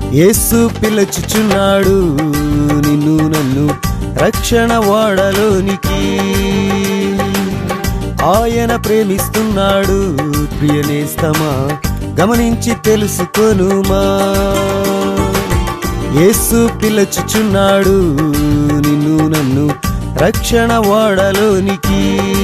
యేసు పిలుచుచున్నాడు నిన్ను నన్ను రక్షణ వాడలోనికి. ఆయన ప్రేమిస్తున్నాడు ప్రియనేస్తమా, గమనించి తెలుసుకొనుమా. యేసు పిలుచుచున్నాడు నిన్ను నన్ను రక్షణ వాడలోనికి.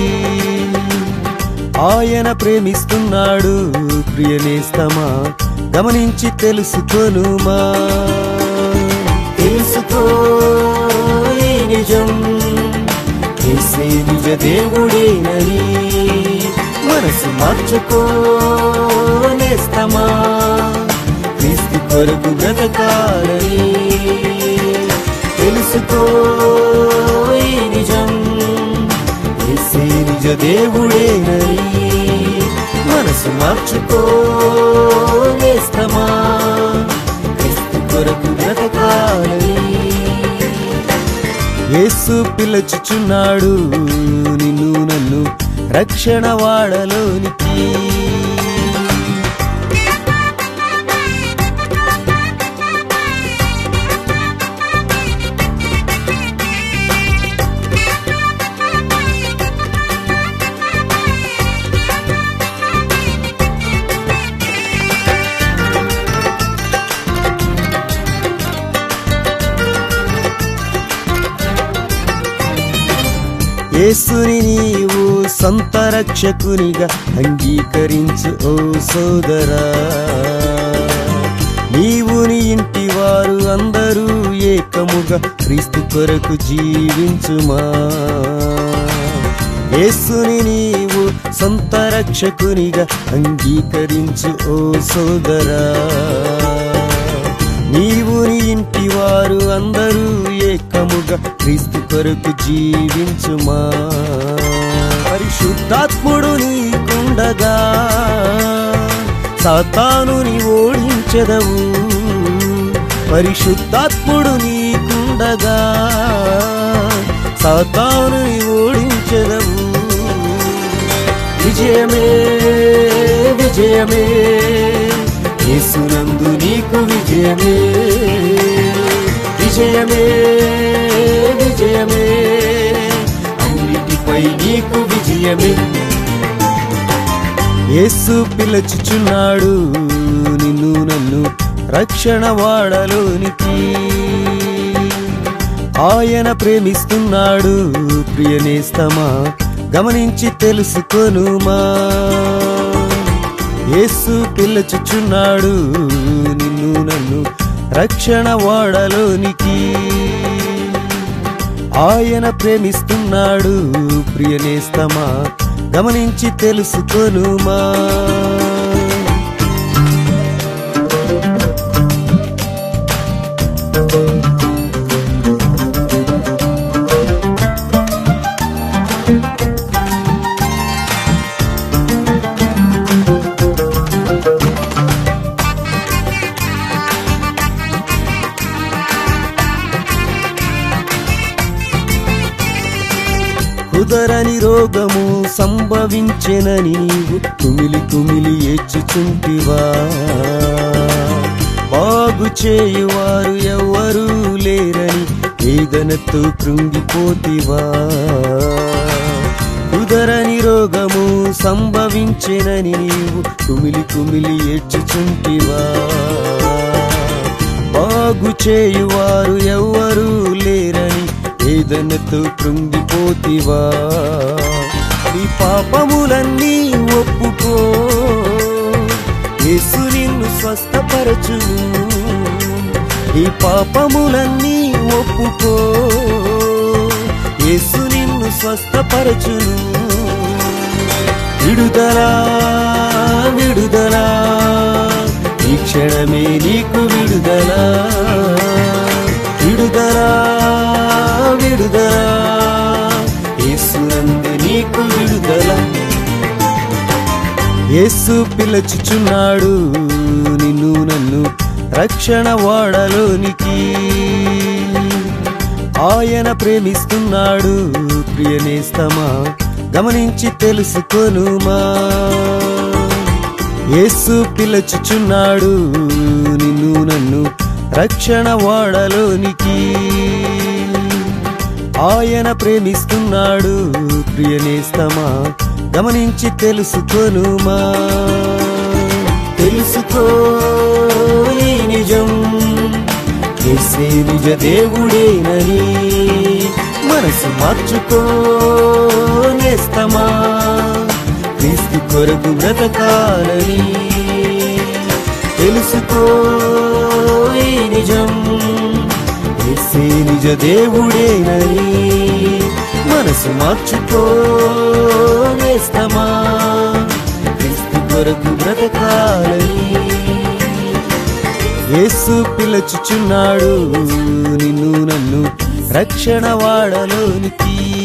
ఆయన ప్రేమిస్తున్నాడు ప్రియనేస్తమా, గమనించి తెలుసుకొనుమా. తెలుసుకో ఈ నిజం, యేసే నిజ దేవుడేనని. మనసు మార్చుకో నేస్తమా, క్రీస్తు కొరకు బ్రతకాలని. తెలుసుకో ఈ నిజం, యేసే నిజ దేవుడేనని. మనసు మార్చుకో నేస్తమా, క్రీస్తు కొరకు బ్రతకాలని. యేసు పిలుచుచున్నాడు నిన్ను నన్ను రక్షణ వాడలోనికి. యేసుని నీవు సొంత రక్షకునిగా అంగీకరించు ఓ సోదరా. నీవు నీ ఇంటి వారు అందరూ ఏకముగా క్రీస్తు కొరకు జీవించుమా. యేసుని నీవు సొంత రక్షకునిగా అంగీకరించు ఓ సోదరా. నీవు నీ ఇంటి వారు అందరూ ఏకముగా క్రీస్తు కొరకు జీవించుమా. పరిశుద్ధాత్ముడు నీకుండగా సాతానుని ఓడించెదవు. పరిశుద్ధాత్ముడు నీకుండగా సాతానుని ఓడించెదవు. విజయమే విజయమే, యేసునందు నీకు విజయమే. విజయమే విజయమే, అన్నిటిపై నీకు విజయమే. యేసు పిలుచుచున్నాడు నిన్ను నన్ను రక్షణ వాడలోనికి. ఆయన ప్రేమిస్తున్నాడు ప్రియనేస్తమా, గమనించి తెలుసుకొనుమా. యేసు పిలుచుచున్నాడు నిన్ను నన్ను రక్షణ వాడలోనికి. ఆయన ప్రేమిస్తున్నాడు ప్రియనేస్తమా, గమనించి తెలుసుకొనుమా. కుదరని రోగము సంభవించెనని నీవు కుమిలి కుమిలి ఏడ్చుచుంటివా. బాగు చేయువారు ఎవ్వరూ లేరని వేదనతో కృంగిపోతివా. కుదరని రోగము సంభవించెనని నీవు కుమిలి కుమిలి ఏడ్చుచుంటివా. బాగు చేయువారు ఎవ్వరూ లేరని వేదనతో కృంగిపోతివా. నీ పాపములన్నీ ఒప్పుకో, యేసు నిన్ను స్వస్థపరచును. నీ పాపములన్నీ ఒప్పుకో, యేసు నిన్ను స్వస్థపరచును. విడుదల విడుదల, ఈ క్షణమే నీకు విడుదల. విడుదల విడుదల, యేసునందు నీకు విడుదల. యేసు పిలుచుచున్నాడు నిన్ను నన్ను రక్షణ వాడలోనికి. ఆయన ప్రేమిస్తున్నాడు ప్రియనేస్తమా, గమనించి తెలుసుకొనుమా. యేసు పిలుచుచున్నాడు నిన్ను నన్ను రక్షణ వాడలోనికి. ఆయన ప్రేమిస్తున్నాడు ప్రియనేస్తమా, గమనించి తెలుసుకొనుమా. తెలుసుకో ఈ నిజం, యేసే నిజ దేవుడేనని. మనసు మార్చుకో నేస్తమా, క్రీస్తు కొరకు బ్రతకాలని. తెలుసుకో ఈ నిజం, యేసే నిజ దేవుడేనని. మనసు మార్చుకో నేస్తమా, క్రీస్తు కొరకు బ్రతకాలని. యేసు పిలుచుచున్నాడు నిన్ను నన్ను రక్షణ వాడలోనికి.